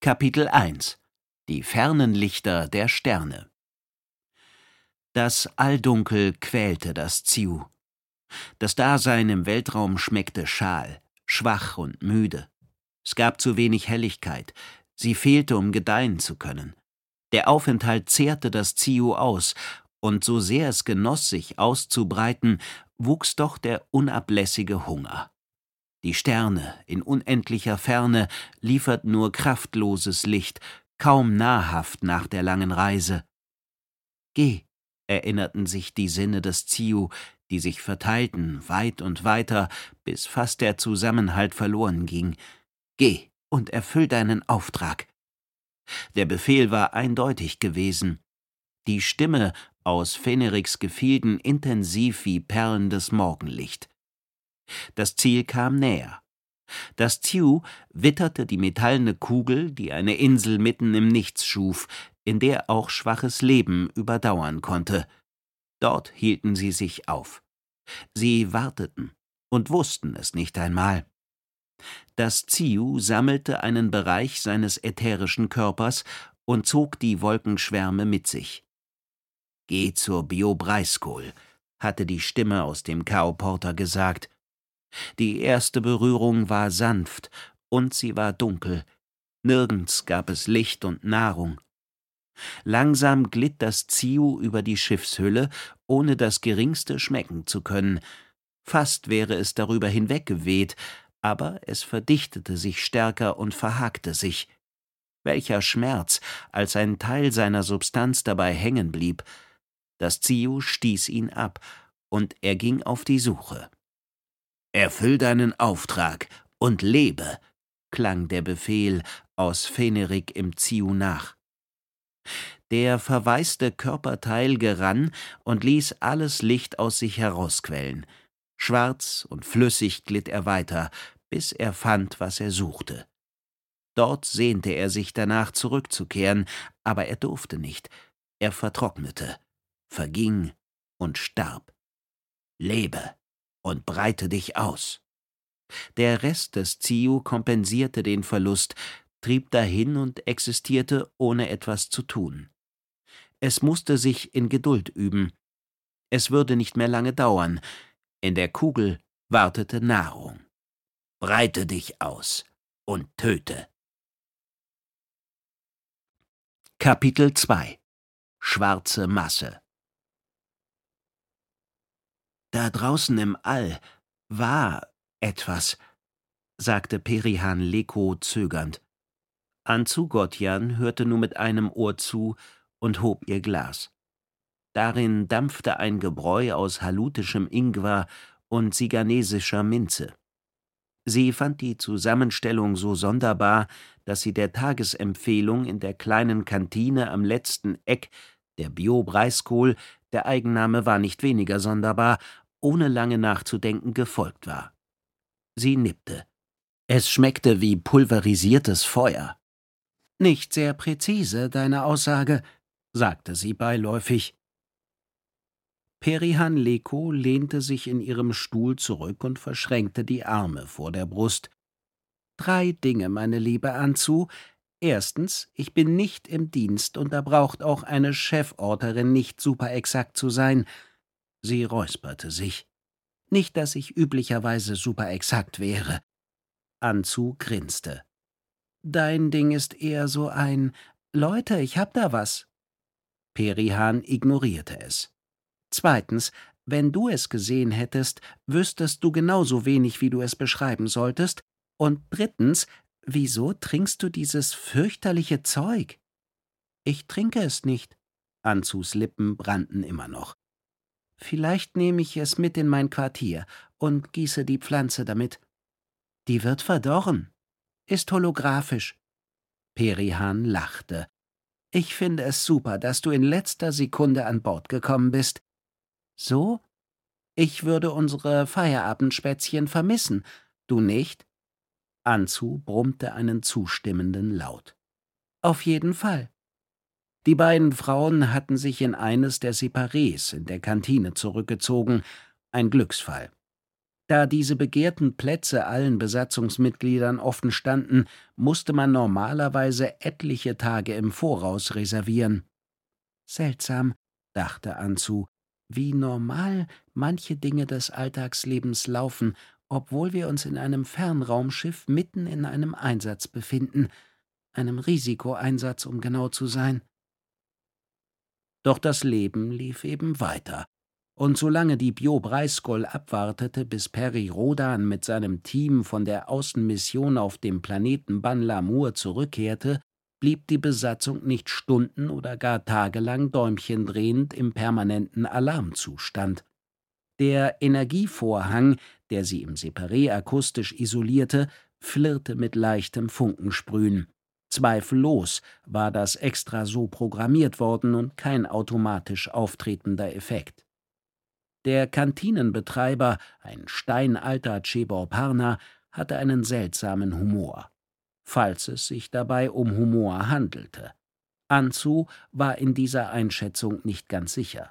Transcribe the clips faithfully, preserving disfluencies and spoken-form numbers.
Kapitel eins Die fernen Lichter der Sterne. Das Alldunkel quälte das Ziu. Das Dasein im Weltraum schmeckte schal, schwach und müde. Es gab zu wenig Helligkeit, sie fehlte, um gedeihen zu können. Der Aufenthalt zehrte das Ziu aus, und so sehr es genoss, sich auszubreiten, wuchs doch der unablässige Hunger. Die Sterne in unendlicher Ferne lieferten nur kraftloses Licht, kaum nahrhaft nach der langen Reise. Geh, erinnerten sich die Sinne des Ziu, die sich verteilten, weit und weiter, bis fast der Zusammenhalt verloren ging. Geh und erfüll deinen Auftrag. Der Befehl war eindeutig gewesen. Die Stimme aus Feneriks Gefilden intensiv wie perlendes Morgenlicht. Das Ziel kam näher. Das Ziu witterte die metallene Kugel, die eine Insel mitten im Nichts schuf, in der auch schwaches Leben überdauern konnte. Dort hielten sie sich auf. Sie warteten und wussten es nicht einmal. Das Ziu sammelte einen Bereich seines ätherischen Körpers und zog die Wolkenschwärme mit sich. »Geh zur Biobreiskol«, hatte die Stimme aus dem Chaoporter gesagt. Die erste Berührung war sanft, und sie war dunkel. Nirgends gab es Licht und Nahrung. Langsam glitt das Ziu über die Schiffshülle, ohne das Geringste schmecken zu können. Fast wäre es darüber hinweggeweht, aber es verdichtete sich stärker und verhakte sich. Welcher Schmerz, als ein Teil seiner Substanz dabei hängen blieb. Das Ziu stieß ihn ab, und er ging auf die Suche. »Erfüll deinen Auftrag und lebe«, klang der Befehl aus Fenerik im Ziu nach. Der verwaiste Körperteil gerann und ließ alles Licht aus sich herausquellen. Schwarz und flüssig glitt er weiter, bis er fand, was er suchte. Dort sehnte er sich danach zurückzukehren, aber er durfte nicht. Er vertrocknete, verging und starb. Lebe und breite dich aus. Der Rest des Ziu kompensierte den Verlust, trieb dahin und existierte, ohne etwas zu tun. Es musste sich in Geduld üben. Es würde nicht mehr lange dauern. In der Kugel wartete Nahrung. Breite dich aus und töte. Kapitel zwei Schwarze Masse. Da draußen im All war etwas, sagte Perihan Leko zögernd. Anzu Gotjan hörte nur mit einem Ohr zu und hob ihr Glas. Darin dampfte ein Gebräu aus halutischem Ingwer und siganesischer Minze. Sie fand die Zusammenstellung so sonderbar, dass sie der Tagesempfehlung in der kleinen Kantine am letzten Eck, der Biobreiskol, der Eigenname war nicht weniger sonderbar, ohne lange nachzudenken gefolgt war. Sie nippte. Es schmeckte wie pulverisiertes Feuer. »Nicht sehr präzise, deine Aussage«, sagte sie beiläufig. Perihan Leko lehnte sich in ihrem Stuhl zurück und verschränkte die Arme vor der Brust. »Drei Dinge, meine liebe Anzu. Erstens, ich bin nicht im Dienst, und da braucht auch eine Cheforterin nicht superexakt zu sein.« Sie räusperte sich. »Nicht, dass ich üblicherweise superexakt wäre.« Anzu grinste. »Dein Ding ist eher so ein »Leute, ich hab da was.« Perihan ignorierte es. »Zweitens, wenn du es gesehen hättest, wüsstest du genauso wenig, wie du es beschreiben solltest. Und drittens, wieso trinkst du dieses fürchterliche Zeug?« »Ich trinke es nicht.« Anzus Lippen brannten immer noch. »Vielleicht nehme ich es mit in mein Quartier und gieße die Pflanze damit. Die wird verdorren. Ist holographisch.« Perihan lachte. »Ich finde es super, dass du in letzter Sekunde an Bord gekommen bist. So? Ich würde unsere Feierabendspätzchen vermissen. Du nicht?« Anzu brummte einen zustimmenden Laut. »Auf jeden Fall.« Die beiden Frauen hatten sich in eines der Separés in der Kantine zurückgezogen. Ein Glücksfall. Da diese begehrten Plätze allen Besatzungsmitgliedern offen standen, musste man normalerweise etliche Tage im Voraus reservieren. Seltsam, dachte Anzu, wie normal manche Dinge des Alltagslebens laufen, obwohl wir uns in einem Fernraumschiff mitten in einem Einsatz befinden, einem Risikoeinsatz, um genau zu sein. Doch das Leben lief eben weiter. Und solange die Biob Raiskol abwartete, bis Peri Rodan mit seinem Team von der Außenmission auf dem Planeten Ban Lamur zurückkehrte, blieb die Besatzung nicht stunden- oder gar tagelang däumchendrehend im permanenten Alarmzustand. Der Energievorhang, der sie im Separé akustisch isolierte, flirrte mit leichtem Funkensprühen. Zweifellos war das extra so programmiert worden und kein automatisch auftretender Effekt. Der Kantinenbetreiber, ein steinalter Chebor-Parner, hatte einen seltsamen Humor. Falls es sich dabei um Humor handelte. Anzu war in dieser Einschätzung nicht ganz sicher.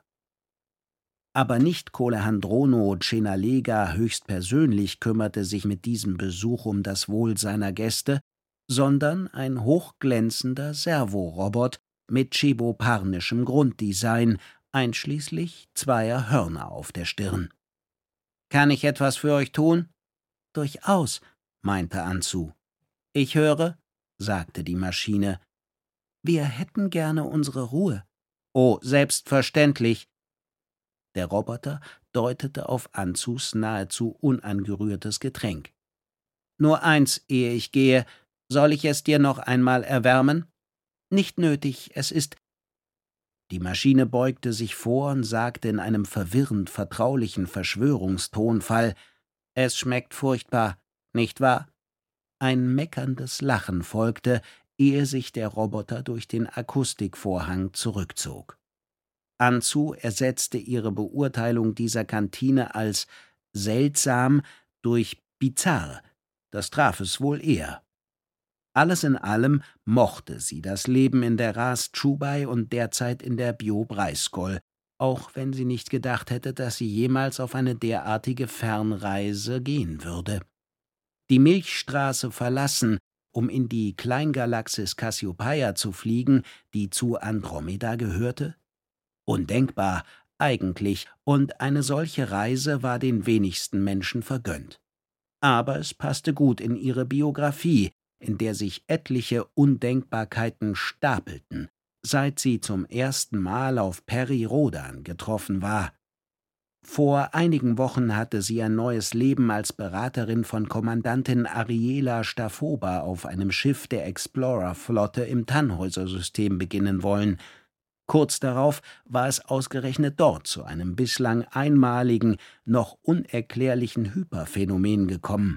Aber nicht Kolehandrono Cenalega höchstpersönlich kümmerte sich mit diesem Besuch um das Wohl seiner Gäste, sondern ein hochglänzender Servorobot mit cheboparnischem Grunddesign, einschließlich zweier Hörner auf der Stirn. »Kann ich etwas für euch tun?« »Durchaus«, meinte Anzu. »Ich höre«, sagte die Maschine. »Wir hätten gerne unsere Ruhe.« »Oh, selbstverständlich.« Der Roboter deutete auf Anzus nahezu unangerührtes Getränk. »Nur eins, ehe ich gehe. Soll ich es dir noch einmal erwärmen?« »Nicht nötig, es ist...« Die Maschine beugte sich vor und sagte in einem verwirrend vertraulichen Verschwörungstonfall: »Es schmeckt furchtbar, nicht wahr?« Ein meckerndes Lachen folgte, ehe sich der Roboter durch den Akustikvorhang zurückzog. Anzu ersetzte ihre Beurteilung dieser Kantine als seltsam durch bizarr. Das traf es wohl eher. Alles in allem mochte sie das Leben in der Ras Chubai und derzeit in der Biob Raiskol, auch wenn sie nicht gedacht hätte, dass sie jemals auf eine derartige Fernreise gehen würde. Die Milchstraße verlassen, um in die Kleingalaxis Cassiopeia zu fliegen, die zu Andromeda gehörte? Undenkbar, eigentlich, und eine solche Reise war den wenigsten Menschen vergönnt. Aber es passte gut in ihre Biografie, in der sich etliche Undenkbarkeiten stapelten, seit sie zum ersten Mal auf Peri Rodan getroffen war. Vor einigen Wochen hatte sie ein neues Leben als Beraterin von Kommandantin Ariela Stafoba auf einem Schiff der Explorer-Flotte im Tannhäuser-System beginnen wollen. Kurz darauf war es ausgerechnet dort zu einem bislang einmaligen, noch unerklärlichen Hyperphänomen gekommen.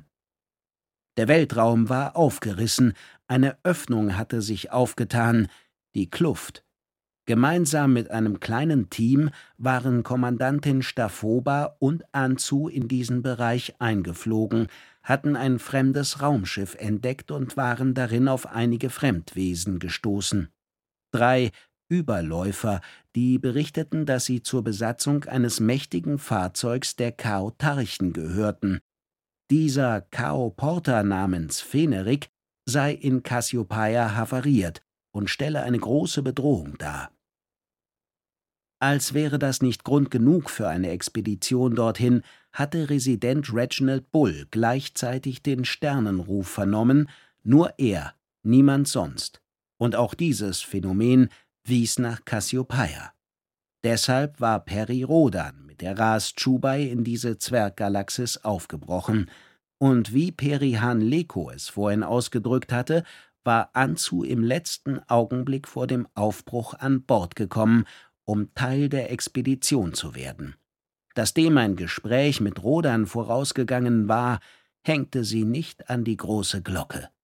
Der Weltraum war aufgerissen, eine Öffnung hatte sich aufgetan, die Kluft. Gemeinsam mit einem kleinen Team waren Kommandantin Stafoba und Anzu in diesen Bereich eingeflogen, hatten ein fremdes Raumschiff entdeckt und waren darin auf einige Fremdwesen gestoßen. Drei Überläufer, die berichteten, dass sie zur Besatzung eines mächtigen Fahrzeugs der Chaotarchen gehörten. Dieser Chaoporter namens Fenerik sei in Cassiopeia havariert und stelle eine große Bedrohung dar. Als wäre das nicht Grund genug für eine Expedition dorthin, hatte Resident Reginald Bull gleichzeitig den Sternenruf vernommen, nur er, niemand sonst. Und auch dieses Phänomen wies nach Cassiopeia. Deshalb war Peri Rodan mit der Ras Chubai in diese Zwerggalaxis aufgebrochen. Und wie Perihan Leko es vorhin ausgedrückt hatte, war Anzu im letzten Augenblick vor dem Aufbruch an Bord gekommen, um Teil der Expedition zu werden. Dass dem ein Gespräch mit Rodan vorausgegangen war, hängte sie nicht an die große Glocke.